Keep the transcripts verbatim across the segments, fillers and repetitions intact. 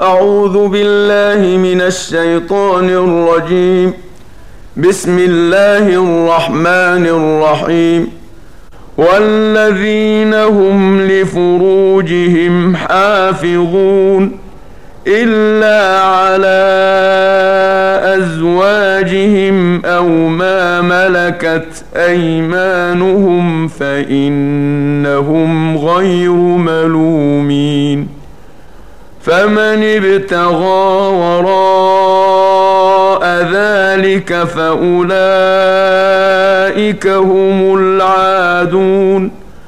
أعوذ بالله من الشيطان الرجيم. بسم الله الرحمن الرحيم. والذين هم لفروجهم حافظون إلا على أزواجهم أو ما ملكت أيمانهم فإنهم غير ملومين. فمن ابتغى وراء ذلك فأولئك هم العادون.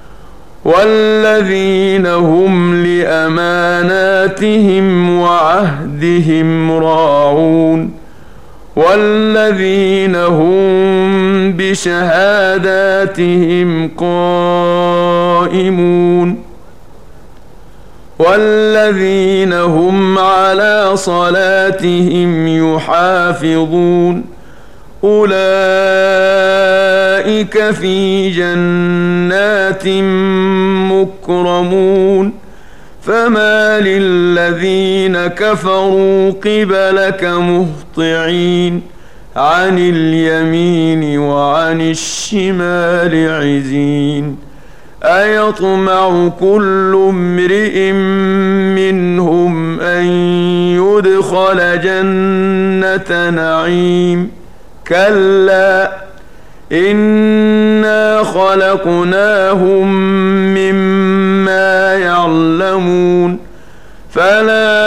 والذين هم لأماناتهم وعهدهم راعون. والذين هم بشهاداتهم قائمون. والذين هم على صلاتهم يحافظون. أولئك في جنات مكرمون. فما للذين كفروا قبلك مهطعين عن اليمين وعن الشمال عزين. أيطمع كل امرئ منهم أن يدخل جنة نعيم. كلا إنا خلقناهم مما يعلمون. فلا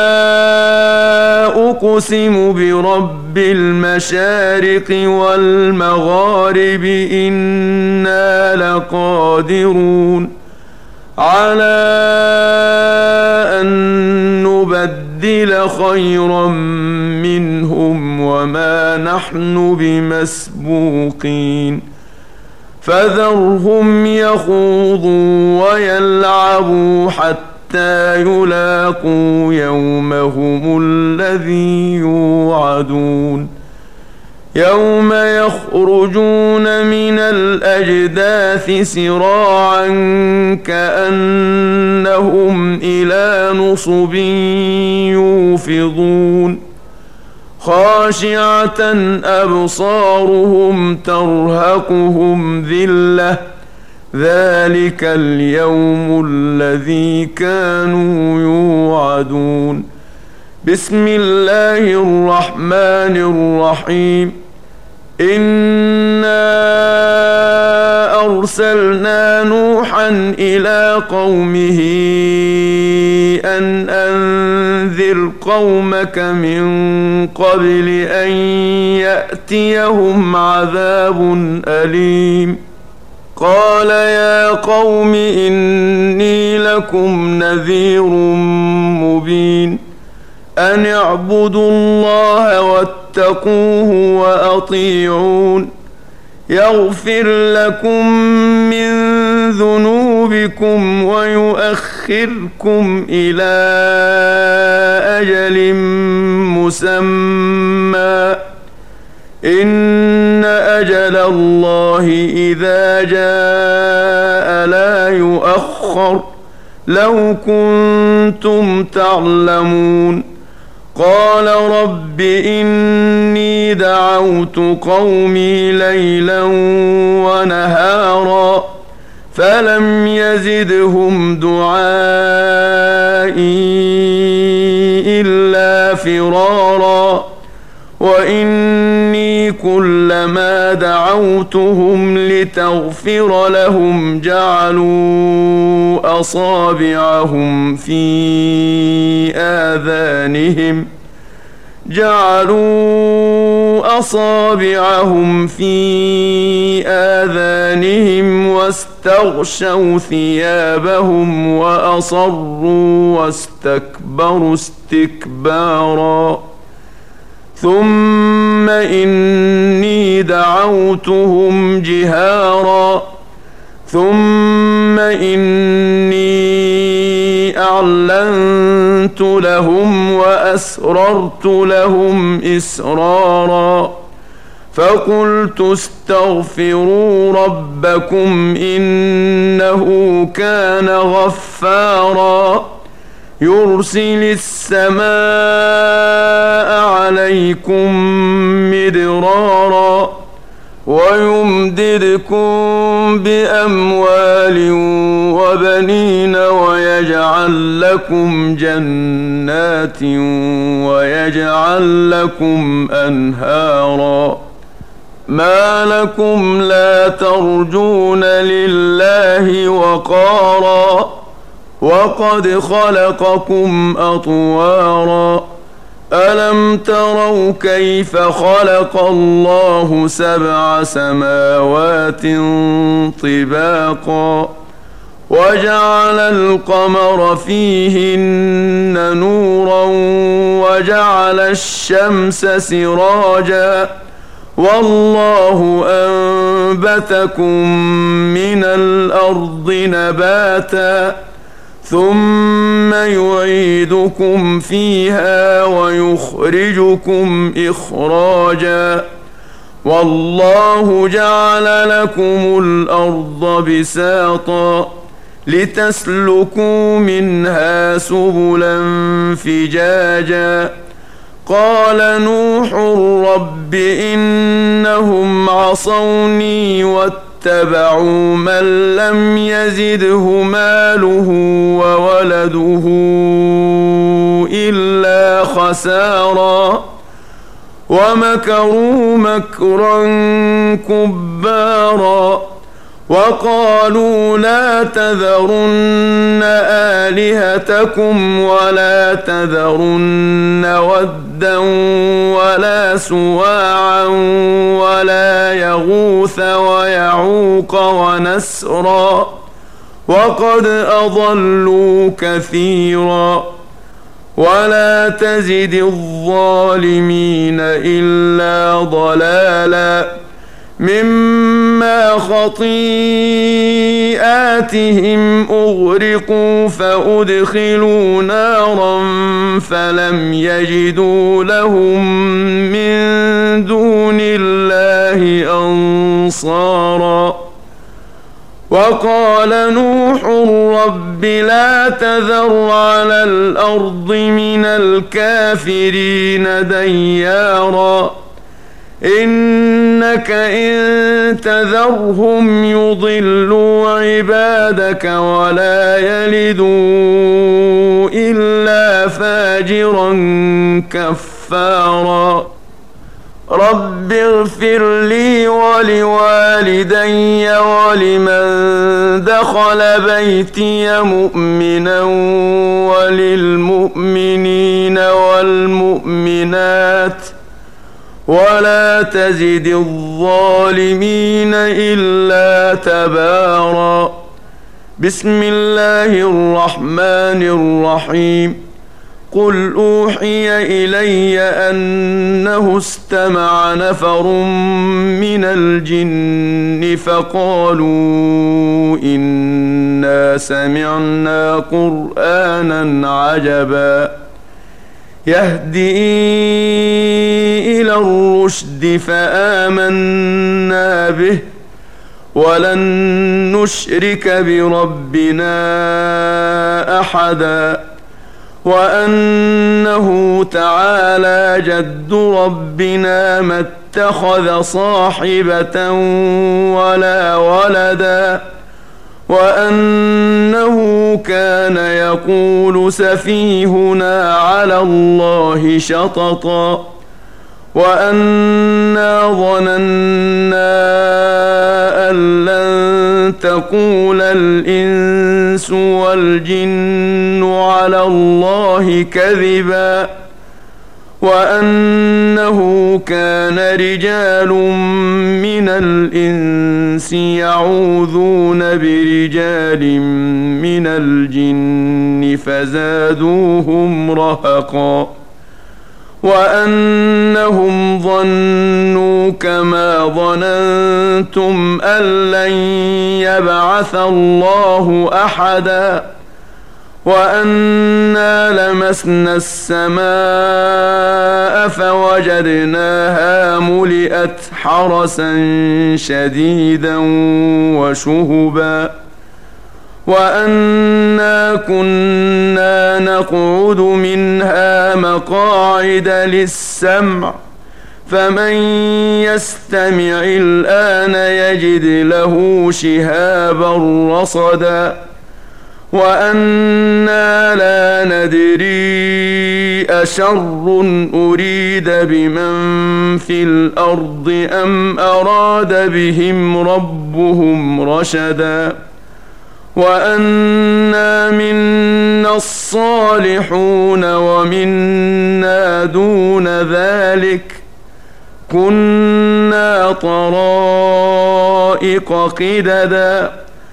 أقسم برب المشارق والمغارب إنا لقادرون على أن نبدل خيرا منهم وما نحن بمسبوقين. فذرهم يخوضوا ويلعبوا حتى يلاقوا يومهم الذي يوعدون. يوم يخرجون من الأجداث سراعا كأنهم إلى نصب يوفضون. خاشعة أبصارهم ترهقهم ذلة. ذلك اليوم الذي كانوا يوعدون. بسم الله الرحمن الرحيم. إنا أرسلنا نوحا إلى قومه أن أنذر قومك من قبل أن يأتيهم عذاب أليم. قال يا قوم إني لكم نذير مبين. أن اعبدوا الله واتقوه وأطيعون. يغفر لكم من ذنوبكم ويؤخركم إلى أجل مسمى. إن أجل الله إذا جاء لا يؤخر لو كنتم تعلمون. قال رب إني دعوت قومي ليلا ونهارا فلم يزدهم دعائي إلا فرارا. وإني كلما دعوتهم لتغفر لهم جعلوا أصابعهم في آذانهم جعلوا أصابعهم في آذانهم واستغشوا ثيابهم وأصروا واستكبروا استكبارا. ثم إني دعوتهم جهارا. ثم إني أعلنت لهم وأسررت لهم إسرارا. فقلت استغفروا ربكم إنه كان غفارا يرسل السماء عليكم مدرارا ويمددكم بأموال وبنين ويجعل لكم جنات ويجعل لكم أنهارا. ما لكم لا ترجون لله وقارا وقد خلقكم أطوارا. ألم تروا كيف خلق الله سبع سماوات طباقا وجعل القمر فيهن نورا وجعل الشمس سراجا والله أنبتكم من الأرض نباتا ثم يعيدكم فيها ويخرجكم إخراجا والله جعل لكم الأرض بساطا لتسلكوا منها سبلا فجاجا. قال نوح رب إنهم عصوني واتبعوا من لم يزده ماله وولده إلا خسارا ومكروا مكرا كبارا وقالوا لا تذرن آلهتكم ولا تذرن ودا ولا سواعا ولا يغوث ويعوق ونسرا وقد أضلوا كثيرا ولا تزد الظالمين إلا ضلالا مما خطيئاتهم أغرقوا فأدخلوا نارا فلم يجدوا لهم من دون الله أنصارا. وقال نوح رب لا تذر على الأرض من الكافرين ديارا إنك إن تذرهم يضلوا عبادك ولا يلدوا إلا فاجرا كفارا. رب اغفر لي ولوالدي ولمن دخل بيتي مؤمنا وللمؤمنين والمؤمنات ولا تزد الظالمين إلا تبارا. بسم الله الرحمن الرحيم. قل أوحي إلي أنه استمع نفر من الجن فقالوا إنا سمعنا قرآنا عجبا يهدي إلى الرشد فآمنا به ولن نشرك بربنا أحدا وأنه تعالى جد ربنا ما اتخذ صاحبة ولا ولدا وأنه كان يقول سفيهنا على الله شططا وأنا ظننا أن لن تقول الإنس والجن على الله كذبا وأنه كان رجال من الإنس يعوذون برجال من الجن فزادوهم رهقا وأنهم ظنوا كما ظننتم أن لن يبعث الله أحدا وأنا لمسنا السماء فوجدناها ملئت حرسا شديدا وشهبا وأنا كنا نقعد منها مقاعد للسمع فمن يستمع الآن يجد له شهابا رصدا وأنا لا ندري أشر أريد بمن في الأرض أم أراد بهم ربهم رشدا وأنا منا الصالحون ومنا دون ذلك كنا طرائق قددا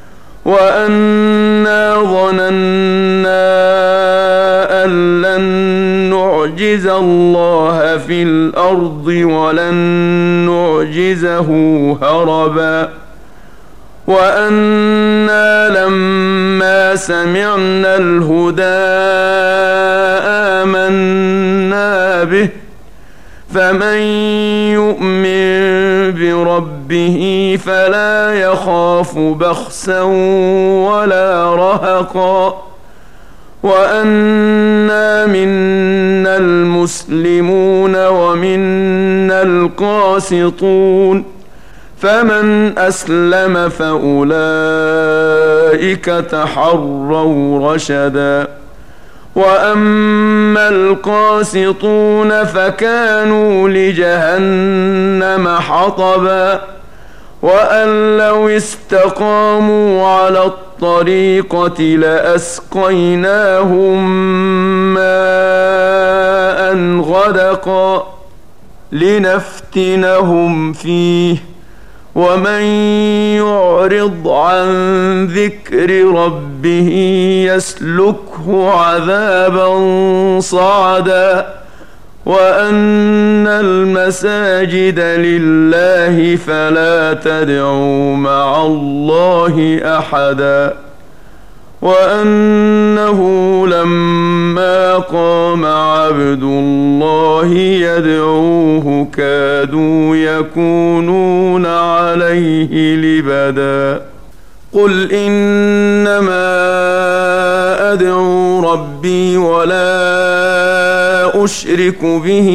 وأنا ظننا أن لن نعجز الله في الأرض ولن نعجزه هربا وأنا لما سمعنا الهدى آمنا به فمن يؤمن بربه فلا يخاف بخسا ولا رهقا وأنا منا المسلمون ومنا القاسطون فمن أسلم فأولئك تحروا رشدا وأما القاسطون فكانوا لجهنم حطبا وأن لو استقاموا على الطريقة لأسقيناهم ماء غدقا لنفتنهم فيه ومن يعرض عن ذكر ربه يسلكه عذابا صعدا وأن المساجد لله فلا تدعوا مع الله أحدا وأنه لما قام عبد الله يدعوه كادوا يكونون عليه لبدا قل إنما أدعو ربي ولا أشرك به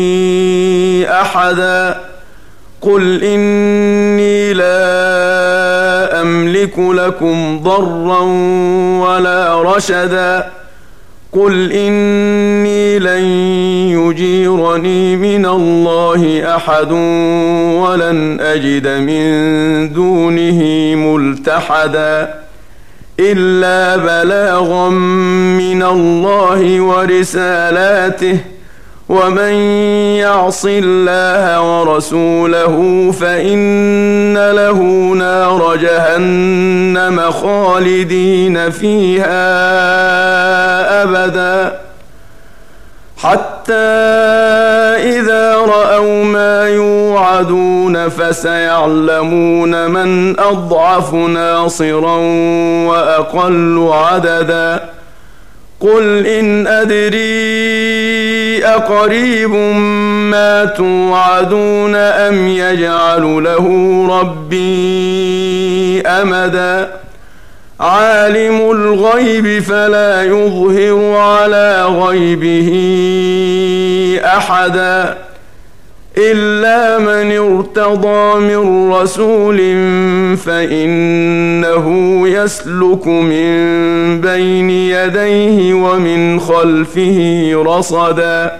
أحدا قل إني لا أملك لكم ضرا ولا رشدا قل إني لن يجيرني من الله أحد ولن أجد من دونه ملتحدا إلا بلاغا من الله ورسالاته ومن يعص الله ورسوله فإن له نار جهنم خالدين فيها أبدا حتى إذا رأوا ما يوعدون فسيعلمون من أضعف ناصرا وأقل عددا قل إن أدري أقريب ما توعدون أم يجعل له ربي أمدا عالم الغيب فلا يظهر على غيبه أحدا إلا من ارتضى من رسول فإنه يسلك من بين يديه ومن خلفه رصدا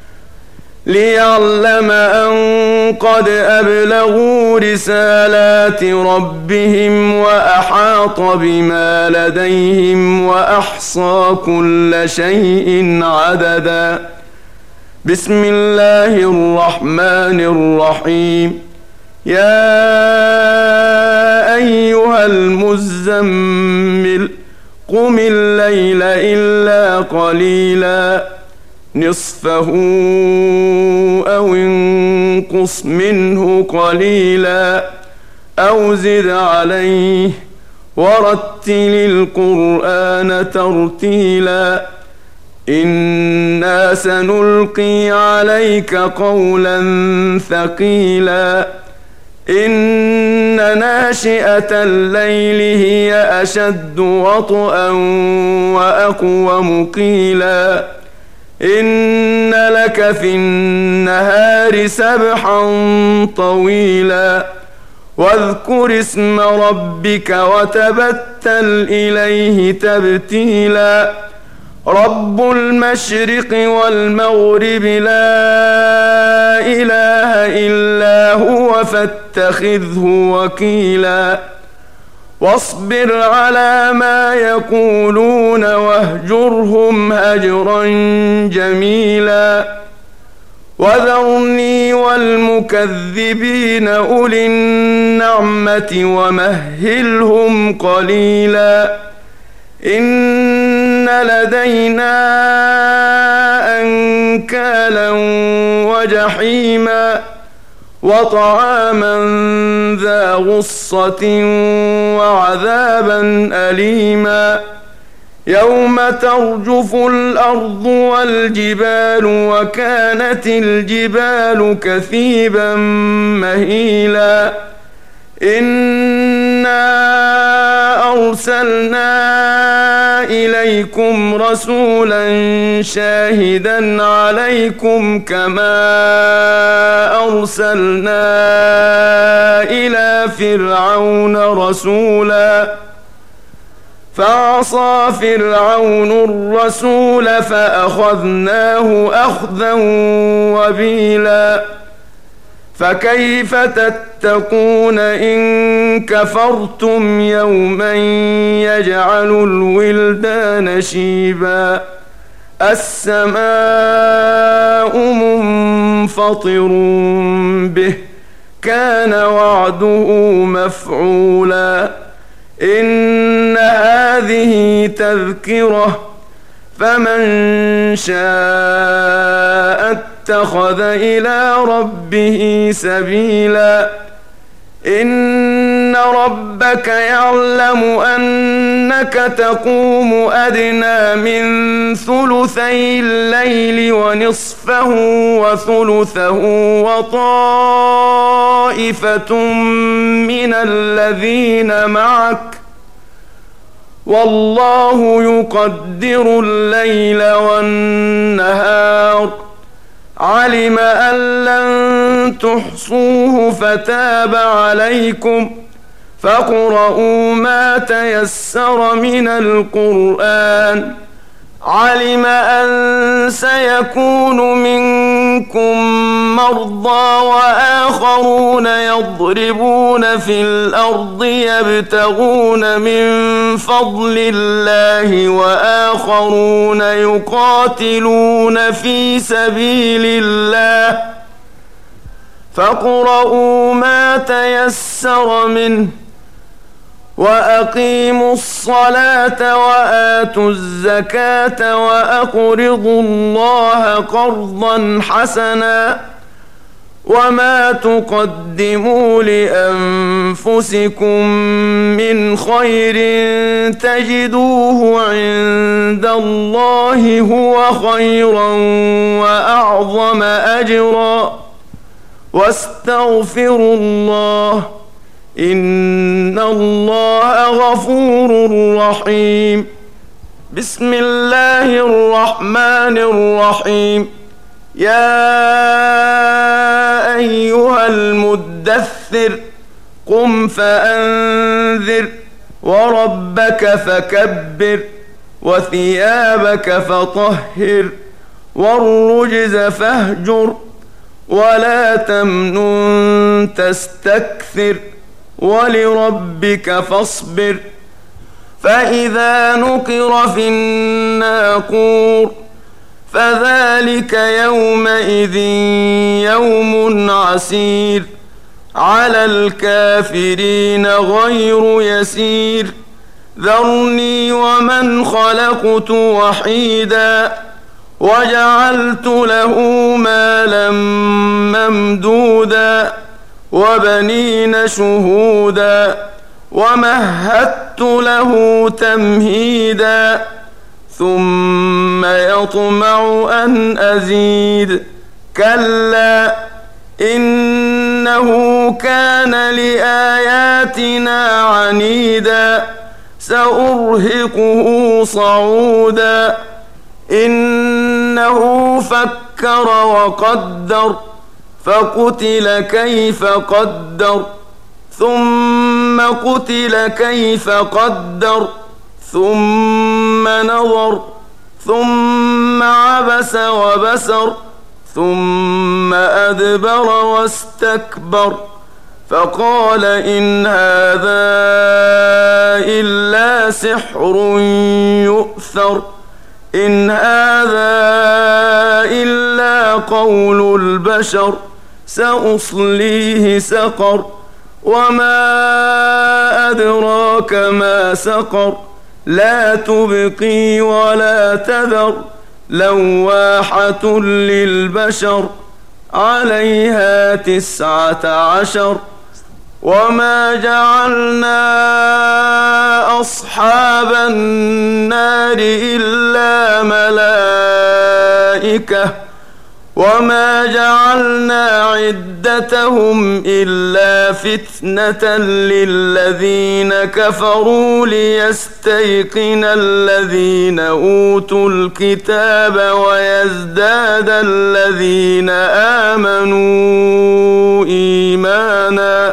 ليعلم أن قد أبلغوا رسالات ربهم وأحاط بما لديهم وأحصى كل شيء عددا بسم الله الرحمن الرحيم يا أيها المزمل قم الليل إلا قليلا نصفه أو انقص منه قليلا أو زد عليه ورتل القرآن ترتيلا إنا سنلقي عليك قولا ثقيلا إن ناشئة الليل هي أشد وطئا وأقوم قيلا إن لك في النهار سبحا طويلا واذكر اسم ربك وتبتل إليه تبتيلا رب المشرق والمغرب لا إله إلا هو فاتخذه وكيلا واصبر على ما يقولون واهجرهم هجرا جميلا وذرني والمكذبين أولي النعمة ومهلهم قليلا إن لدينا أنكالا وجحيما وطعاما ذا غصة وعذابا أليما يوم ترجف الأرض والجبال وكانت الجبال كثيبا مهيلا إنا أرسلنا إليكم رسولا شاهدا عليكم كما أرسلنا إلى فرعون رسولا فعصى فرعون الرسول فأخذناه أخذا وبيلا فكيف تتقون إن كفرتم يوما يجعل الولدان شيبا السماء منفطر به كان وعده مفعولا إن هذه تذكرة فمن شاء اتخذ إلى ربه سبيلا إن ربك يعلم أنك تقوم أدنى من ثلثي الليل ونصفه وثلثه وطائفة من الذين معك والله يقدر الليل والنهار علم أن لن تحصوه فتاب عليكم فاقرؤوا ما تيسر من القرآن علم أن سيكون منكم مرضى وآخرون يضربون في الأرض يبتغون من فضل الله وآخرون يقاتلون في سبيل الله فاقرؤوا ما تيسر منه وأقيموا الصلاة وآتوا الزكاة وأقرضوا الله قرضا حسنا وما تقدموا لأنفسكم من خير تجدوه عند الله هو خيرا وأعظم أجرا واستغفروا الله إن الله غفور رحيم بسم الله الرحمن الرحيم يا أيها المدثر قم فأنذر وربك فكبر وثيابك فطهر والرجز فاهجر ولا تمنن تستكثر ولربك فاصبر فإذا نقر في الناقور فذلك يومئذ يوم عسير على الكافرين غير يسير ذرني ومن خلقت وحيدا وجعلت له مالا ممدودا وبنين شهودا ومهدت له تمهيدا ثم يطمع أن أزيد كلا إن إنه كان لآياتنا عنيدا سأرهقه صعودا إنه فكر وقدر فقتل كيف قدر ثم قتل كيف قدر ثم نظر ثم عبس وبسر ثم أدبر واستكبر فقال إن هذا إلا سحر يؤثر إن هذا إلا قول البشر سأصليه سقر وما أدراك ما سقر لا تبقي ولا تذر لواحة للبشر عليها تسعة عشر وما جعلنا أصحاب النار إلا ملائكة وما جعلنا عدتهم إلا فتنة للذين كفروا ليستيقن الذين أوتوا الكتاب ويزداد الذين آمنوا إيمانا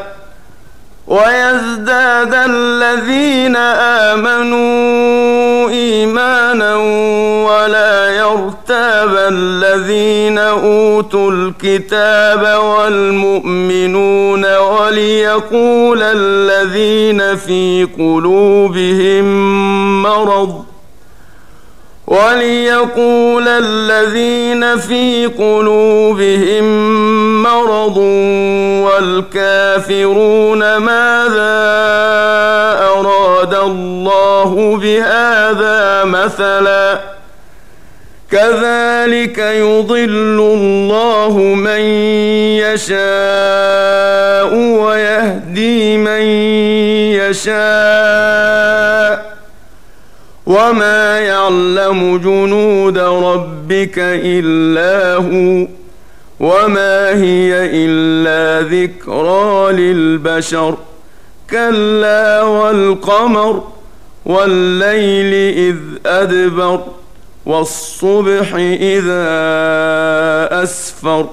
ويزداد الذين آمنوا إيمانا ولا يرتاب الذين أوتوا الكتاب والمؤمنون وليقول الذين في قلوبهم مرض وليقول الذين في قلوبهم مرض والكافرون ماذا أراد الله بهذا مثلا كذلك يضل الله من يشاء ويهدي من يشاء وما يعلم جنود ربك إلا هو وما هي إلا ذكرى للبشر كلا والقمر والليل إذ أدبر والصبح إذا أسفر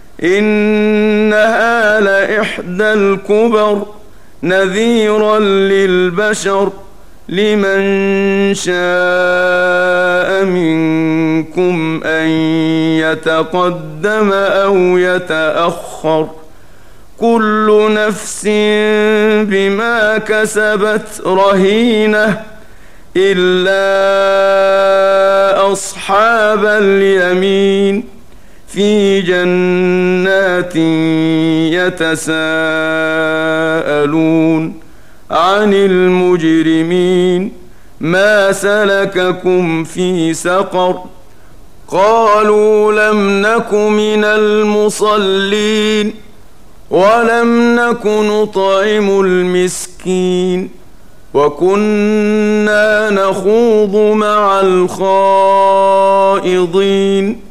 إنها لإحدى الكبر نذيرا للبشر لمن شاء منكم أن يتقدم أو يتأخر كل نفس بما كسبت رهينة إلا أصحاب اليمين في جنات يتساءلون عن المجرمين ما سلككم في سقر قالوا لم نك من المصلين ولم نك نطعم المسكين وكنا نخوض مع الخائضين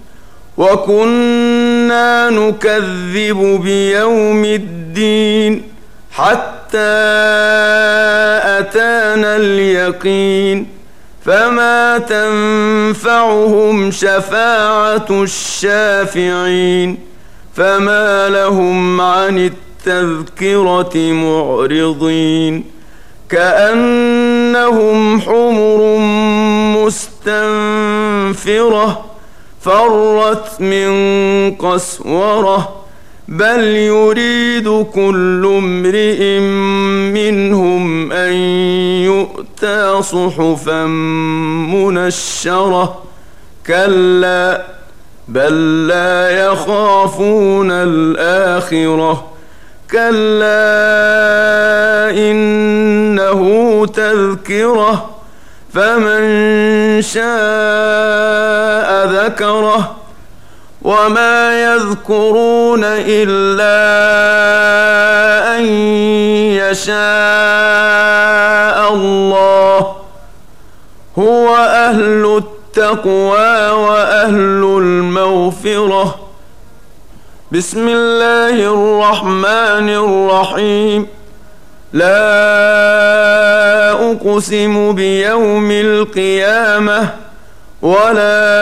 وكنا نكذب بيوم الدين حتى أتانا اليقين فما تنفعهم شفاعة الشافعين فما لهم عن التذكرة معرضين كأنهم حمر مستنفرة فرت من قسورة بل يريد كل امرئ منهم أن يؤتى صحفا منشرة كلا بل لا يخافون الآخرة كلا إنه تذكرة فمن شاء ذكره وما يذكرون إلا أن يشاء الله هو أهل التقوى وأهل المغفرة بسم الله الرحمن الرحيم لا أقسم بيوم القيامة ولا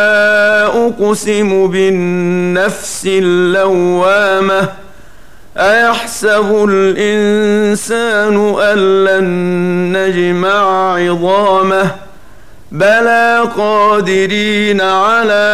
أقسم بالنفس اللوامة أيحسب الإنسان أن لن نجمع عظامه بلى قادرين على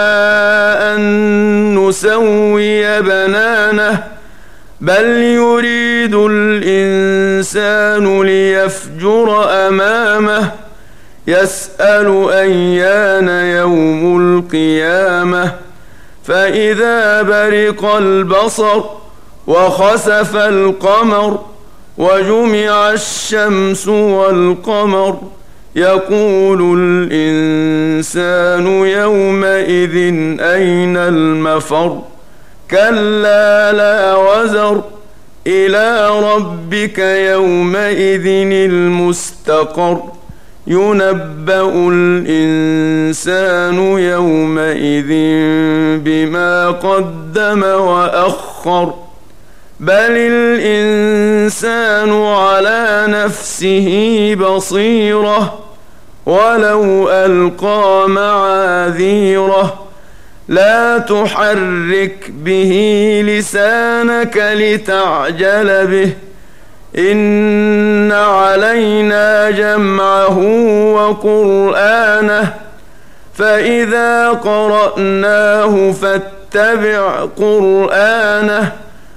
أن نسوي بنانه بل يريد الإنسان ليفجر أمامه يسأل أيان يوم القيامة فإذا برق البصر وخسف القمر وجمع الشمس والقمر يقول الإنسان يومئذ أين المفر كلا لا وزر إلى ربك يومئذ المستقر ينبأ الإنسان يومئذ بما قدم وأخر بل الإنسان على نفسه بصيرة ولو ألقى معاذيره لا تحرك به لسانك لتعجل به إن علينا جمعه وقرآنه فإذا قرأناه فاتبع قرآنه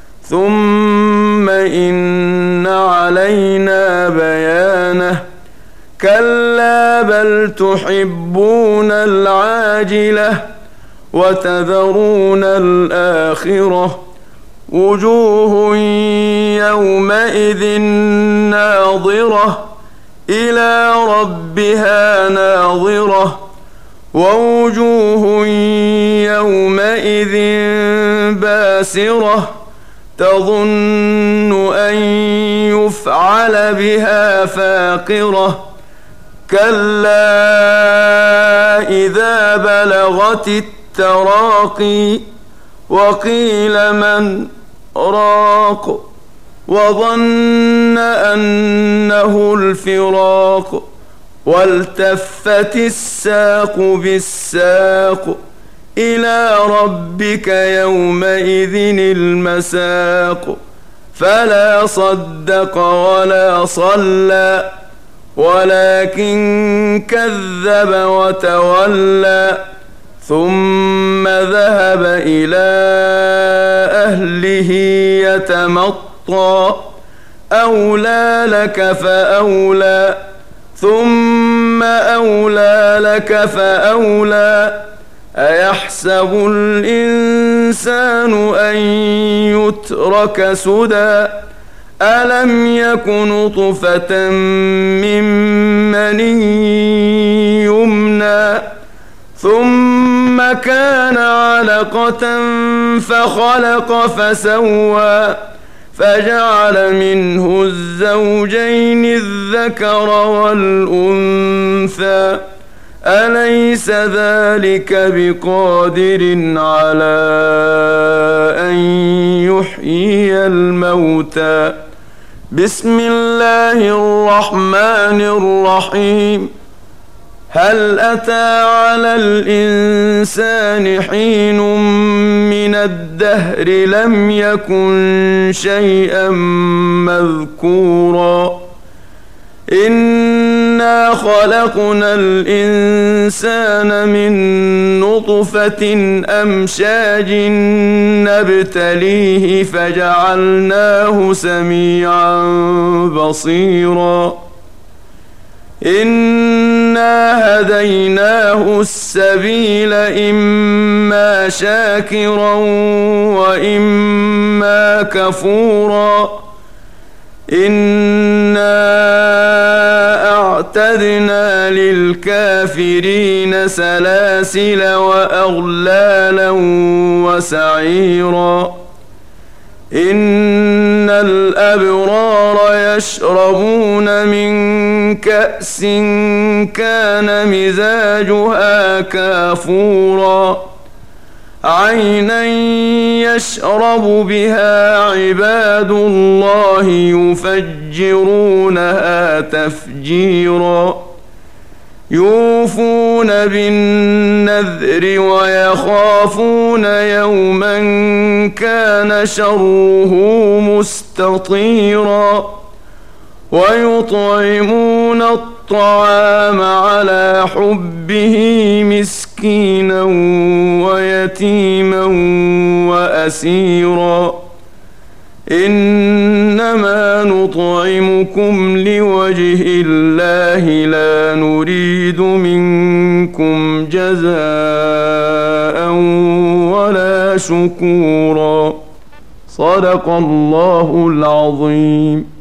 ثم إن علينا بيانه كلا بل تحبون العاجلة وتذرون الآخرة وجوه يومئذ ناظرة إلى ربها ناظرة ووجوه يومئذ باسرة تظن أن يفعل بها فاقرة كلا إذا بلغت التراقي وقيل من راق وظن أنه الفراق والتفت الساق بالساق إلى ربك يومئذ المساق فلا صدق ولا صلى ولكن كذب وتولى ثم ذهب إلى أهله يتمطى أولى لك فأولى ثم أولى لك فأولى أيحسب الإنسان أن يترك سدى ألم يك نطفة من مني يمنى ثم كان علقة فخلق فسوى فجعل منه الزوجين الذكر والأنثى أليس ذلك بقادر على أن يحيي الموتى بسم الله الرحمن الرحيم هل أتى على الإنسان حين من الدهر لم يكن شيئا مذكورا إنا خلقنا الإنسان من نطفة أمشاج نبتليه فجعلناه سميعا بصيرا إنا هديناه السبيل إما شاكرا وإما كفورا إنا أعتدنا للكافرين سلاسل وأغلالا وسعيرا إن الأبرار يشربون من كأس كان مزاجها كافورا عينا يشرب بها عباد الله يفجرونها تفجيرا يوفون بالنذر ويخافون يوما كان شره مستطيرا ويطعمون الطعام على حبه مسكينا ويتيما وأسيرا إنما نطعمكم لوجه الله لا نريد منكم جزاء ولا شكورا. صدق الله العظيم.